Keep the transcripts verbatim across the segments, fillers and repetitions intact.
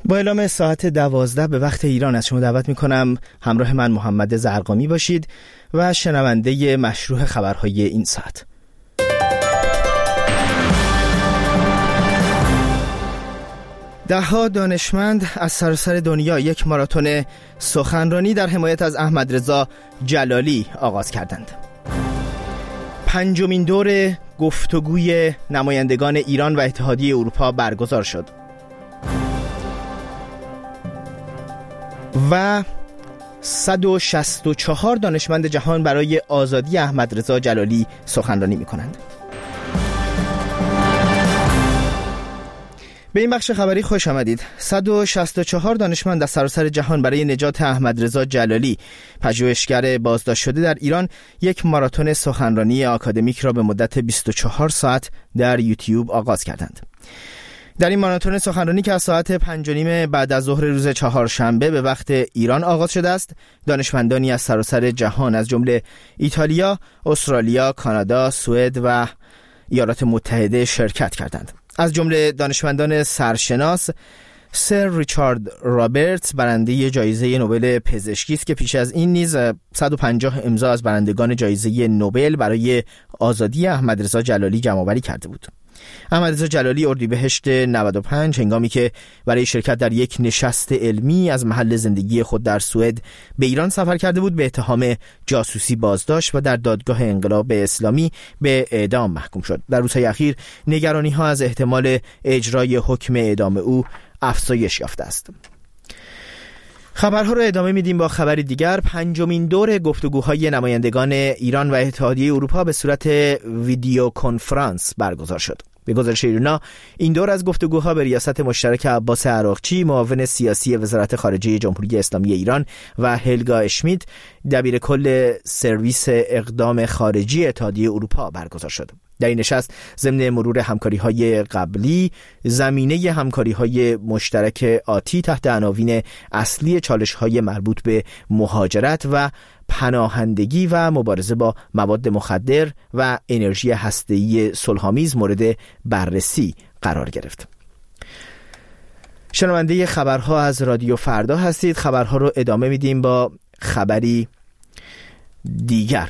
با اعلام ساعت دوازده به وقت ایران از شما دعوت میکنم همراه من محمد زرقامی باشید و شنونده مشروع خبرهای این ساعت. ده‌ها دانشمند از سراسر دنیا یک ماراتون سخنرانی در حمایت از احمد رضا جلالی آغاز کردند. پنجمین دور گفتگوی نمایندگان ایران و اتحادیه اروپا برگزار شد و صد و شصت و چهار دانشمند جهان برای آزادی احمد رضا جلالی سخنرانی می‌کنند. به این بخش خبری خوش آمدید. صد و شصت و چهار دانشمند از سراسر جهان برای نجات احمد رضا جلالی، پژوهشگر بازداشت شده در ایران، یک ماراتون سخنرانی آکادمیک را به مدت بیست و چهار ساعت در یوتیوب آغاز کردند. در این ماراتون سخنرانی که از ساعت پنج و نیم بعد از ظهر روز چهارشنبه به وقت ایران آغاز شده است، دانشمندانی از سراسر جهان از جمله ایتالیا، استرالیا، کانادا، سوئد و ایالات متحده شرکت کردند. از جمله دانشمندان سرشناس سر ریچارد رابرتس، برنده جایزه نوبل پزشکی است که پیش از این نیز صد و پنجاه امضا از برندگان جایزه نوبل برای آزادی احمد رضا جلالی جمع‌آوری کرده بود. احمد رضا جلالی اردیبهشت نود و پنج هنگامی که برای شرکت در یک نشست علمی از محل زندگی خود در سوئد به ایران سفر کرده بود، به اتهام جاسوسی بازداشت و در دادگاه انقلاب اسلامی به اعدام محکوم شد. در روزهای اخیر نگرانی‌ها از احتمال اجرای حکم اعدام او افزایش یافته است. خبرها رو ادامه میدیم با خبری دیگر. پنجمین دور گفتگوهای نمایندگان ایران و اتحادیه اروپا به صورت ویدیو کنفرانس برگزار شد. به گزارش ایرنا، این دور از گفتگوها به ریاست مشترک عباس عراقچی، معاون سیاسی وزارت خارجه جمهوری اسلامی ایران، و هلگا اشمیت، دبیر کل سرویس اقدام خارجی اتحادیه اروپا برگزار شد. در این نشست ضمن مرور همکاری‌های قبلی، زمینه همکاری‌های مشترک آتی تحت عناوین اصلی چالش‌های مربوط به مهاجرت و پناهندگی و مبارزه با مواد مخدر و انرژی هسته‌ای صلح‌آمیز مورد بررسی قرار گرفت. شنونده خبرها از رادیو فردا هستید. خبرها رو ادامه میدیم با خبری دیگر.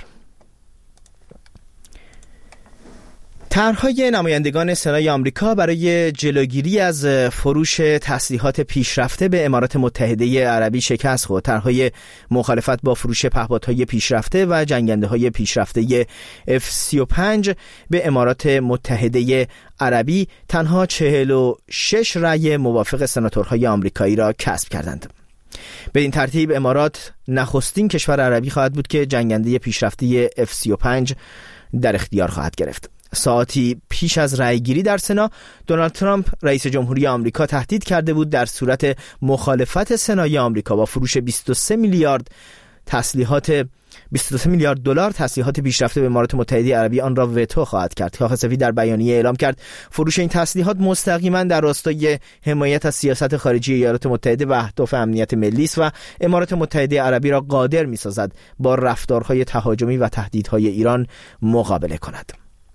طرح‌های نمایندگان سنای آمریکا برای جلوگیری از فروش تسلیحات پیشرفته به امارات متحده عربی شکست خورد. طرح‌های مخالفت با فروش پهپادهای پیشرفته و جنگنده‌های پیشرفته اف سی و پنج به امارات متحده عربی تنها چهل و شش رأی موافق سناتورهای آمریکایی را کسب کردند. به این ترتیب امارات نخستین کشور عربی خواهد بود که جنگنده پیشرفته اف سی و پنج در اختیار خواهد گرفت. ساعتی پیش از رأیگیری در سنا، دونالد ترامپ رئیس جمهوری آمریکا تهدید کرده بود در صورت مخالفت سنای آمریکا با فروش بیست و سه میلیارد تسلیحات بیست و سه میلیارد دلار تسلیحات پیشرفته به امارات متحده عربی آن را وتو خواهد کرد. کاخ سفید در بیانیه اعلام کرد فروش این تسلیحات مستقیما در راستای حمایت از سیاست خارجی ایالات متحده و اهداف امنیت ملی است و امارات متحده عربی را قادر می‌سازد با رفتارهای تهاجمی و تهدیدهای ایران مقابله کند.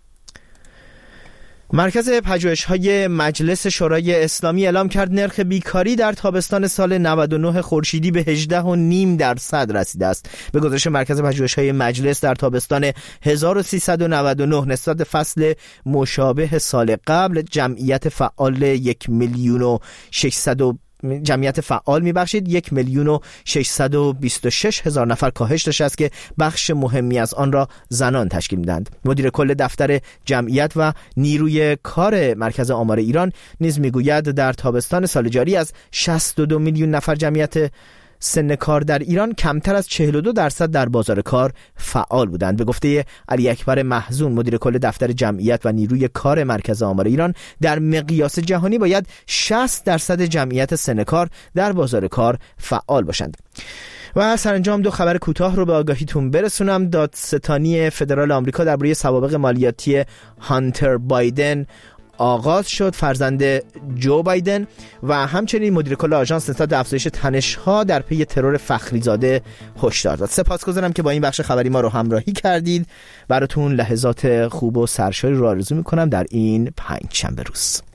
مرکز پژوهش‌های مجلس شورای اسلامی اعلام کرد نرخ بیکاری در تابستان سال نود و نه خورشیدی به هجده و نیم درصد رسیده است. به گزارش مرکز پژوهش‌های مجلس، در تابستان هزار و سیصد و نود و نه نسبت به فصل مشابه سال قبل جمعیت فعال یک میلیون و ششصد جمعیت فعال میبخشید یک میلیون و ششصد و بیست و شش هزار نفر کاهش داشته است که بخش مهمی از آن را زنان تشکیل میدهند. مدیر کل دفتر جمعیت و نیروی کار مرکز آمار ایران نیز میگوید در تابستان سال جاری از شصت و دو میلیون نفر جمعیت سن کار در ایران کمتر از چهل و دو درصد در بازار کار فعال بودند. به گفته علی اکبر محزون، مدیر کل دفتر جمعیت و نیروی کار مرکز آمار ایران، در مقیاس جهانی باید شصت درصد جمعیت سن کار در بازار کار فعال باشند. و سرانجام دو خبر کوتاه رو به آگاهیتون برسونم. دادستانی فدرال آمریکا درباره سوابق مالیاتی هانتر بایدن آغاز شد، فرزند جو بایدن، و همچنین مدیر کل آژانس نسبت به افزایش تنش‌ها در پی ترور فخریزاده هشدار داد. سپاسگزارم که با این بخش خبری ما رو همراهی کردید. براتون لحظات خوب و سرشاری رو آرزو می‌کنم در این پنج شنبه روز.